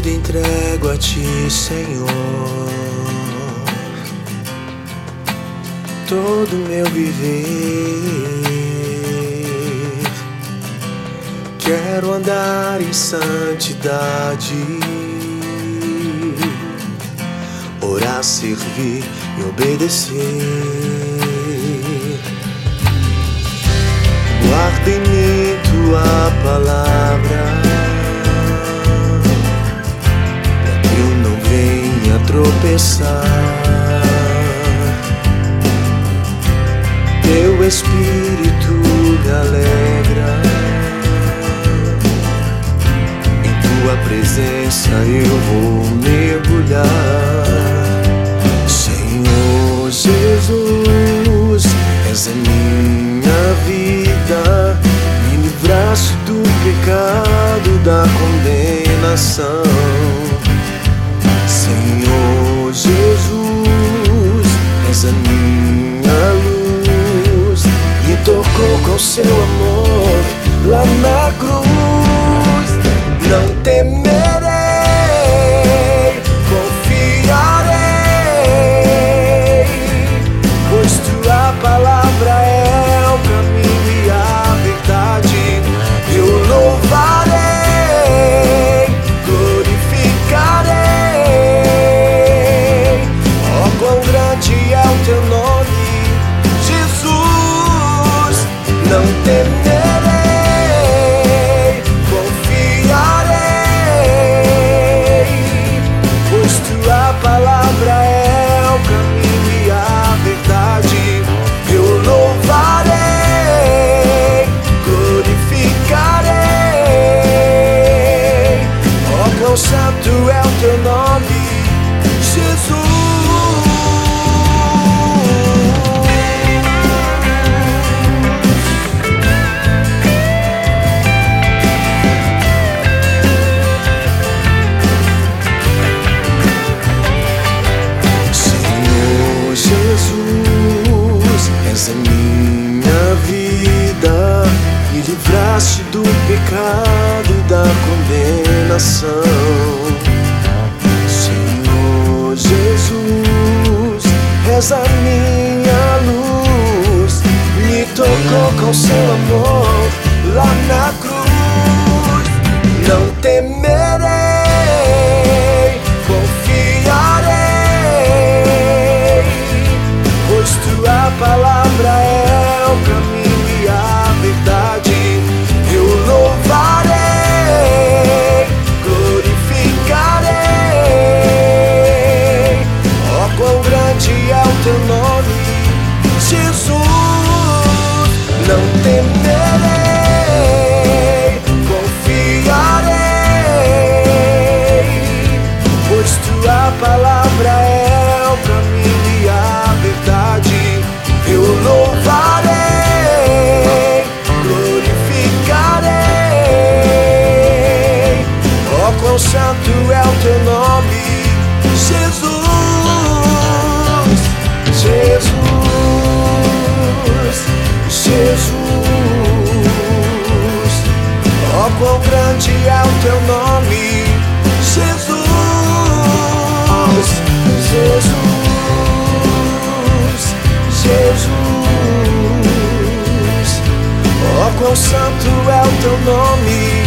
vida entrego a Ti, Senhor. Todo meu viver, quero andar em santidade, orar, servir e obedecer. Guarda em mim Tua palavra, para que eu não venha tropeçar. Teu Espírito me alegra, em Tua presença eu vou mergulhar. Senhor Jesus, és a minha vida, me livraste do pecado, da condenação. Senhor Jesus, és a minha luz, me tocou com Seu amor lá na cruz. Não temerei, confiarei, pois Tua palavra é o caminho e a verdade. Eu louvarei, glorificarei. Oh, quão grande é o Teu nome, Jesus. Não temerei, confiarei, pois Tua palavra é o caminho e a verdade. Eu louvarei, glorificarei. Oh, quão santo é o Teu nome, Jesus. És a minha vida, me livraste do pecado e da condenação. Senhor Jesus, és a minha luz, me tocou com Seu amor lá na cruz. Não temerei, confiarei, pois Tua palavra é o caminho e a verdade. Eu louvarei, glorificarei. Oh, quão grande é o Teu nome, Jesus. Não temerei, confiarei, pois Tua palavra é o caminho e a verdade. Eu louvarei, glorificarei. Oh, quão santo é o Teu nome, Jesus. Jesus, Jesus. Oh, quão grande é o Teu nome, Jesus. Jesus, Jesus. Oh, quão santo é o Teu nome,